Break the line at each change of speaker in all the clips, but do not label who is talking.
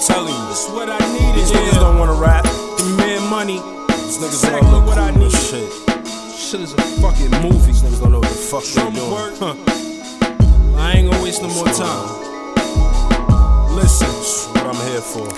telling you.
This is what I needed.
These niggas don't wanna rap.
Man, money.
These niggas
Exactly
don't look
what I
cool
need.
shit.
Shit is a fucking movie.
These niggas don't know what the fuck they
Drum
doing.
work. I ain't gonna waste no more time. Listen,
That's what I'm here for.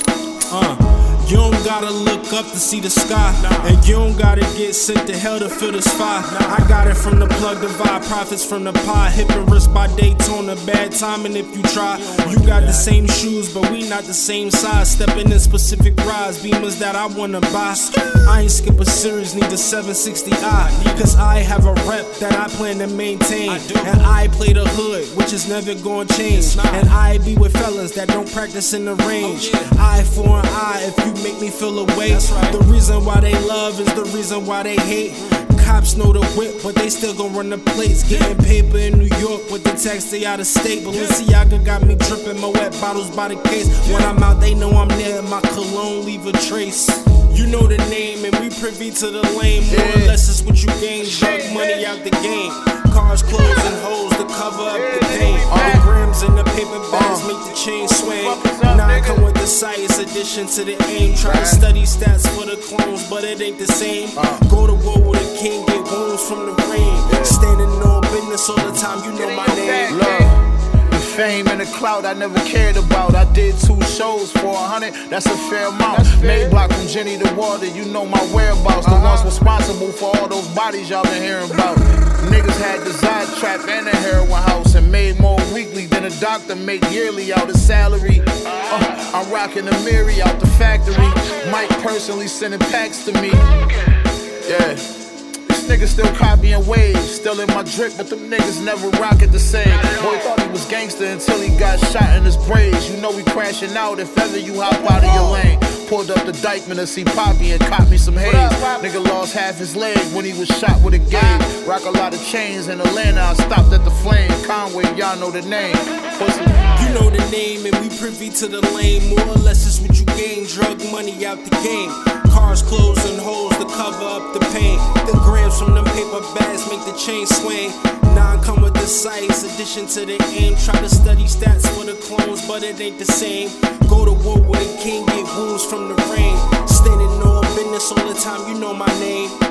you don't gotta look up to see the sky, and you don't gotta get sent to hell to feel this fire. I got it from the plug, divide profits from the pie. Hip and wrist by Daytona, bad timing if you try. You got the same shoes, but we not the same size. Stepping in specific rides, Beamers that I wanna buy. I ain't skip a series, need the 760i, cause I have a rep that I plan to maintain. And I play the hood, which is never gonna change. And I be with fellas that don't practice in the range. Eye for an eye if you make me feel away. The reason why they love is the reason why they hate. Cops know the whip, but they still gon' run the plates. Getting paper in New York with the tax, they out of state. Balenciaga got me dripping, my wet bottles by the case. When I'm out, they know I'm there, my cologne leave a trace. You know the name, and we privy to the lane. More or less is what you gain, drug money out the game. Cars, clothes, and hoes to cover up the pain. The grams and the paper bags make the chain swing. Now I come with the science addition to the aim. Try to study stats for the clones, but it ain't the same. Go to war with a king, get wounds from the rain. Standing on business all the time, you know my name.
The fame and the clout I never cared about. I did 2 shows for 100, that's a fair amount. Mayblock from Jenny to Water, you know my whereabouts. The ones responsible for all those bodies y'all been hearing about. Niggas had the Zod trap and a heroin house and made more weekly than a doctor make yearly out of salary. I'm rocking the Miri out the factory. Mike personally sending packs to me. Yeah. Niggas still copying waves, still in my drip, but them niggas never rock it the same. Boy thought he was gangster until he got shot in his braids. You know we crashing out if ever you hop out of your lane. Pulled up the Dykeman to see Poppy and caught me some haze. Nigga lost half his leg when he was shot with a gauge. Rock a lot of chains in Atlanta, I stopped at the Flame. Conway, y'all know the name. Pussy.
You know the name, and we privy to the lane. More or less is what you gain, drug money out the game. Cars, clothes, and hoes to cover up the pain. The grams from them paper bags make the chain swing. Now I come with the science addition to the aim. Try to study stats for the clones, but it ain't the same. Go to war with a king, get wounds from the rain. Standing on business all the time, you know my name.